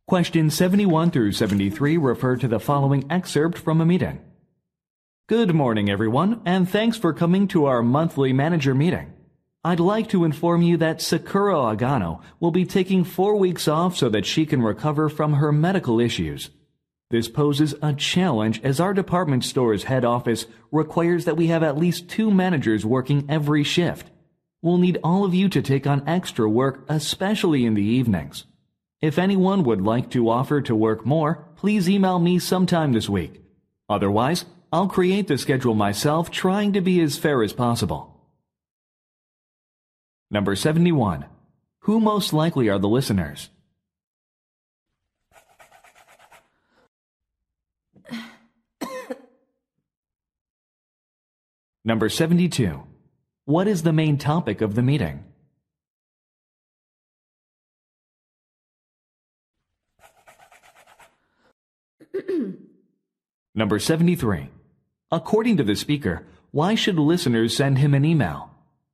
Questions 71 through 73 refer to the following excerpt from a meeting. Good morning, everyone, and thanks for coming to our monthly manager meeting. I'd like to inform you that Sakura Agano will be taking 4 weeks off so that she can recover from her medical issues. This poses a challenge as our department store's head office requires that we have at least 2 managers working every shift. We'll need all of you to take on extra work, especially in the evenings. If anyone would like to offer to work more, please email me sometime this week. Otherwise, I'll create the schedule myself, trying to be as fair as possible. Number 71. Who most likely are the listeners? Number 72. What is the main topic of the meeting? Number 73. According to the speaker, why should listeners send him an email?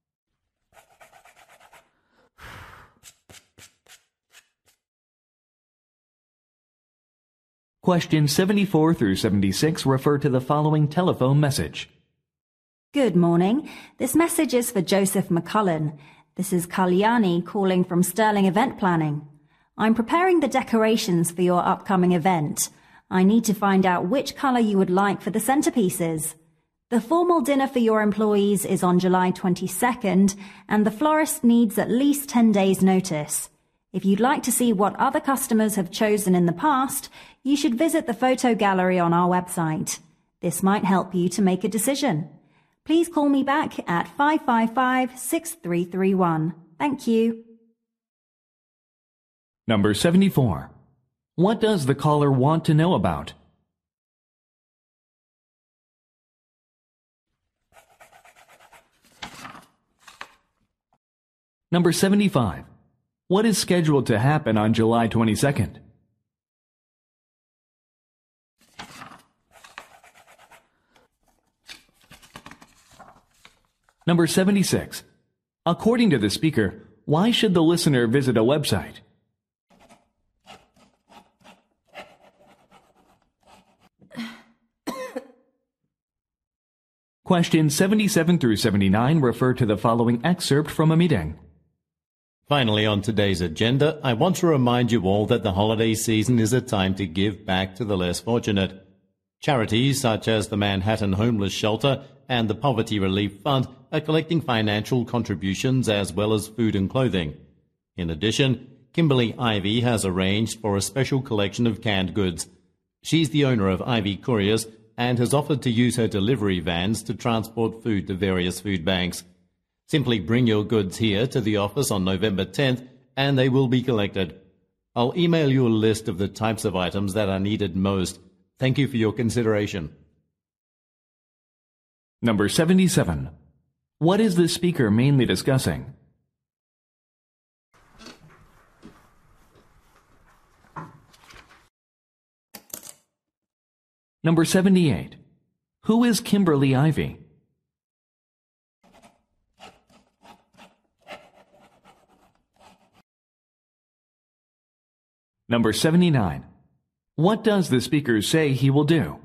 Questions 74 through 76 refer to the following telephone message. Good morning. This message is for Joseph McCullen. This is Kalyani calling from Sterling Event Planning. I'm preparing the decorations for your upcoming event. I need to find out which color you would like for the centerpieces. The formal dinner for your employees is on July 22nd, and the florist needs at least 10 days' notice. If you'd like to see what other customers have chosen in the past, you should visit the photo gallery on our website. This might help you to make a decision. Please call me back at 555-6331. Thank you. Number 74. What does the caller want to know about? Number 75. What is scheduled to happen on July 22nd? Number 76. According to the speaker, why should the listener visit a website? Questions 77 through 79 refer to the following excerpt from a meeting. Finally, on today's agenda, I want to remind you all that the holiday season is a time to give back to the less fortunate. Charities such as the Manhattan Homeless Shelter and the Poverty Relief Fund are collecting financial contributions as well as food and clothing. In addition, Kimberly Ivy has arranged for a special collection of canned goods. She's the owner of Ivy Couriers and has offered to use her delivery vans to transport food to various food banks. Simply bring your goods here to the office on November 10th and they will be collected. I'll email you a list of the types of items that are needed most. Thank you for your consideration. Number 77. What is the speaker mainly discussing? Number 78. Who is Kimberly Ivy? Number 79. What does the speaker say he will do?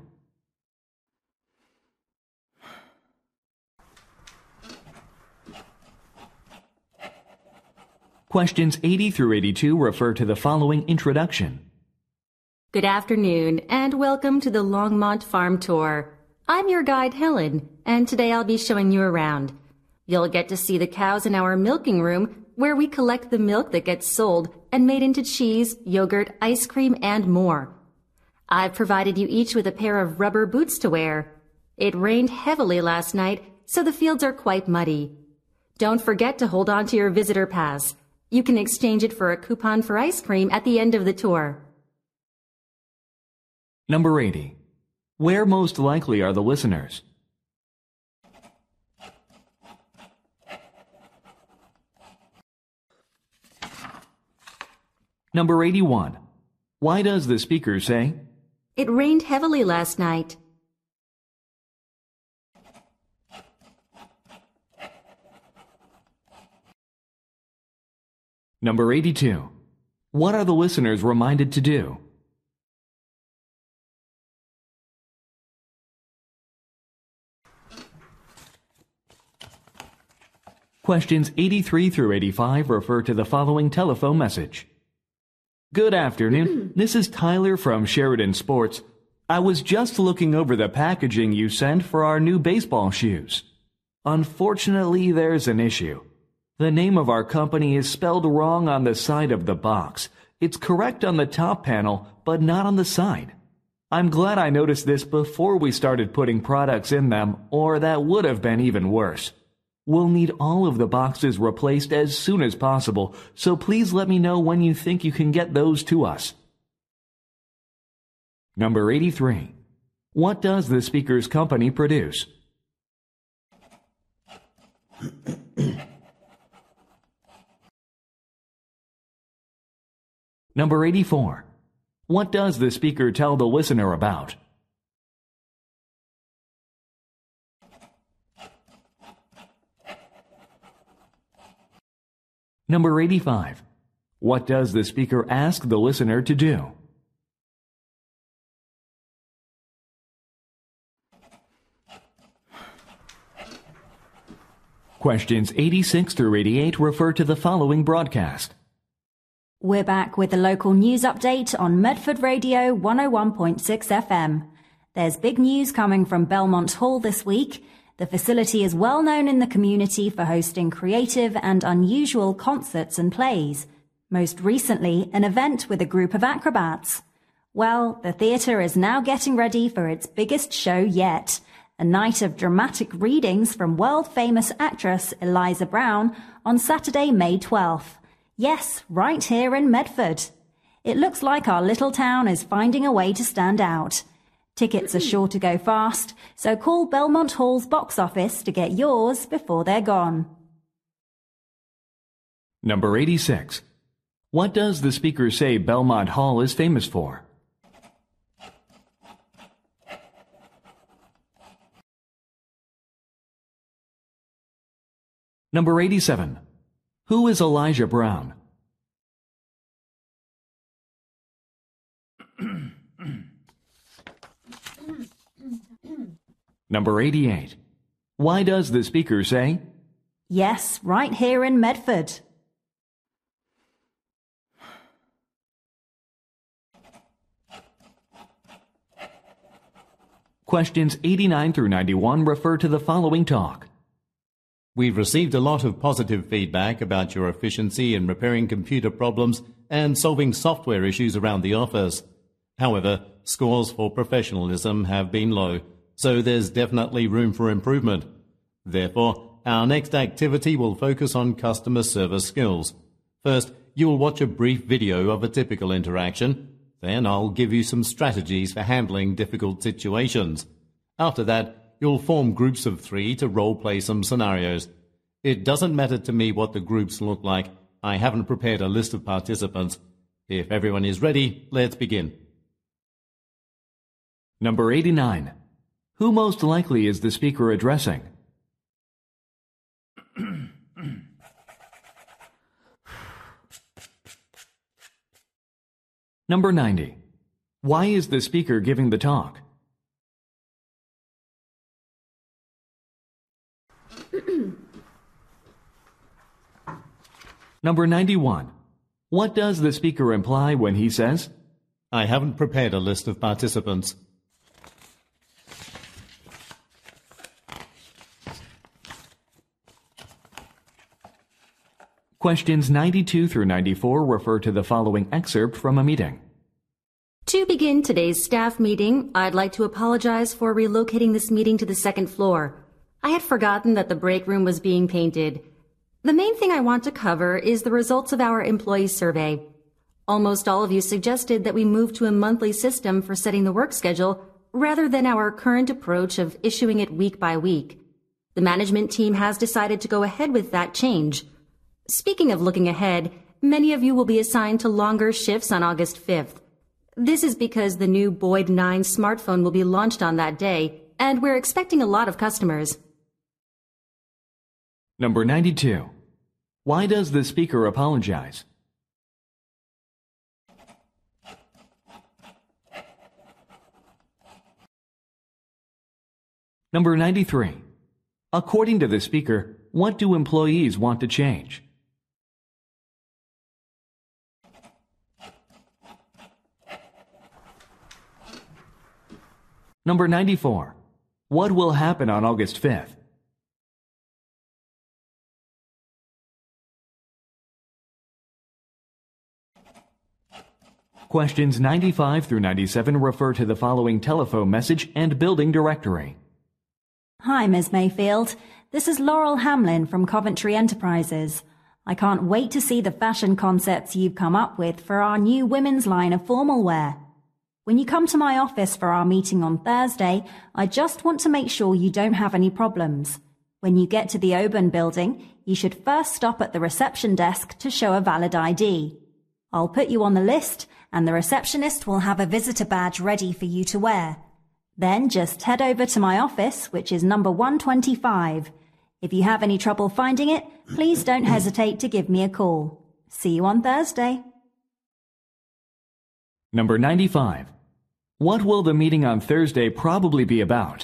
Questions 80 through 82 refer to the following introduction. Good afternoon, and welcome to the Longmont Farm Tour. I'm your guide, Helen, and today I'll be showing you around. You'll get to see the cows in our milking room, where we collect the milk that gets sold and made into cheese, yogurt, ice cream, and more. I've provided you each with a pair of rubber boots to wear. It rained heavily last night, so the fields are quite muddy. Don't forget to hold on to your visitor pass. You can exchange it for a coupon for ice cream at the end of the tour. Number 80. Where most likely are the listeners? Number 81. Why does the speaker say? It rained heavily last night. Number 82. What are the listeners reminded to do? Questions 83 through 85 refer to the following telephone message. Good afternoon. This is Tyler from Sheridan Sports. I was just looking over the packaging you sent for our new baseball shoes. Unfortunately, there's an issue. The name of our company is spelled wrong on the side of the box. It's correct on the top panel, but not on the side. I'm glad I noticed this before we started putting products in them, or that would have been even worse. We'll need all of the boxes replaced as soon as possible, so please let me know when you think you can get those to us. Number 83. What does the speaker's company produce? Number 84. What does the speaker tell the listener about? Number 85. What does the speaker ask the listener to do? Questions 86 through 88 refer to the following broadcast. We're back with a local news update on Medford Radio 101.6 FM. There's big news coming from Belmont Hall this week. The facility is well known in the community for hosting creative and unusual concerts and plays. Most recently, an event with a group of acrobats. Well, the theatre is now getting ready for its biggest show yet. A night of dramatic readings from world-famous actress Eliza Brown on Saturday, May 12th. Yes, right here in Medford. It looks like our little town is finding a way to stand out. Tickets are sure to go fast, so call Belmont Hall's box office to get yours before they're gone. Number 86. What does the speaker say Belmont Hall is famous for? Number 87. Who is Elijah Brown? Number 88. Why does the speaker say? Yes, right here in Medford. Questions 89 through 91 refer to the following talk. We've received a lot of positive feedback about your efficiency in repairing computer problems and solving software issues around the office. However, scores for professionalism have been low, so there's definitely room for improvement. Therefore, our next activity will focus on customer service skills. First, you will watch a brief video of a typical interaction. Then I'll give you some strategies for handling difficult situations. After that, you'll form groups of 3 to role-play some scenarios. It doesn't matter to me what the groups look like. I haven't prepared a list of participants. If everyone is ready, let's begin. Number 89. Who most likely is the speaker addressing? Number 90. Why is the speaker giving the talk? Number 91. What does the speaker imply when he says, I haven't prepared a list of participants. Questions 92 through 94 refer to the following excerpt from a meeting. To begin today's staff meeting, I'd like to apologize for relocating this meeting to the second floor. I had forgotten that the break room was being painted. The main thing I want to cover is the results of our employee survey. Almost all of you suggested that we move to a monthly system for setting the work schedule rather than our current approach of issuing it week by week. The management team has decided to go ahead with that change. Speaking of looking ahead, many of you will be assigned to longer shifts on August 5th. This is because the new Boyd 9 smartphone will be launched on that day, and we're expecting a lot of customers. Number 92. Why does the speaker apologize? Number 93. According to the speaker, what do employees want to change? Number 94. What will happen on August 5th? Questions 95 through 97 refer to the following telephone message and building directory. Hi, Ms. Mayfield. This is Laurel Hamlin from Coventry Enterprises. I can't wait to see the fashion concepts you've come up with for our new women's line of formal wear. When you come to my office for our meeting on Thursday, I just want to make sure you don't have any problems. When you get to the Oban building, you should first stop at the reception desk to show a valid ID. I'll put you on the list, and the receptionist will have a visitor badge ready for you to wear. Then just head over to my office, which is number 125. If you have any trouble finding it, please don't hesitate to give me a call. See you on Thursday. Number 95. What will the meeting on Thursday probably be about?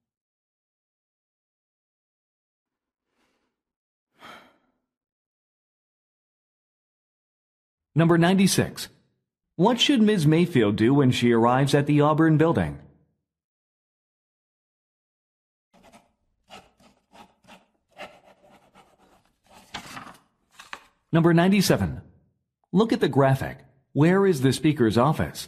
Number 96. What should Ms. Mayfield do when she arrives at the Auburn building? Number 97. Look at the graphic. Where is the speaker's office?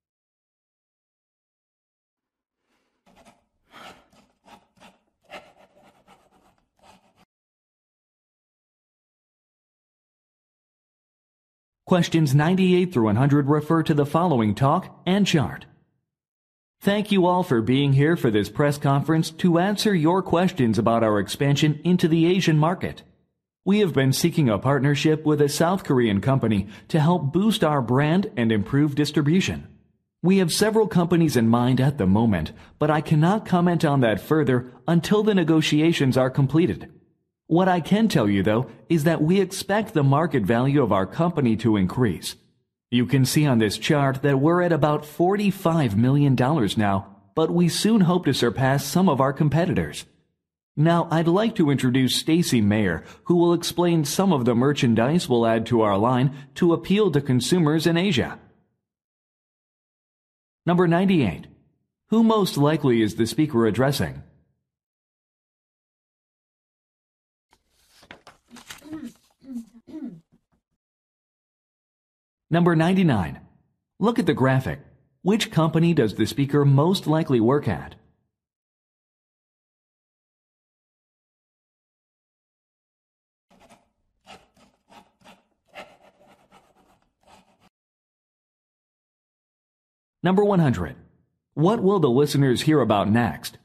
Questions 98 through 100 refer to the following talk and chart. Thank you all for being here for this press conference to answer your questions about our expansion into the Asian market. We have been seeking a partnership with a South Korean company to help boost our brand and improve distribution. We have several companies in mind at the moment, but I cannot comment on that further until the negotiations are completed. What I can tell you, though, is that we expect the market value of our company to increase. You can see on this chart that we're at about $45 million now, but we soon hope to surpass some of our competitors. Now, I'd like to introduce Stacy Mayer, who will explain some of the merchandise we'll add to our line to appeal to consumers in Asia. Number 98. Who most likely is the speaker addressing? Number 99. Look at the graphic. Which company does the speaker most likely work at? Number 100. What will the listeners hear about next?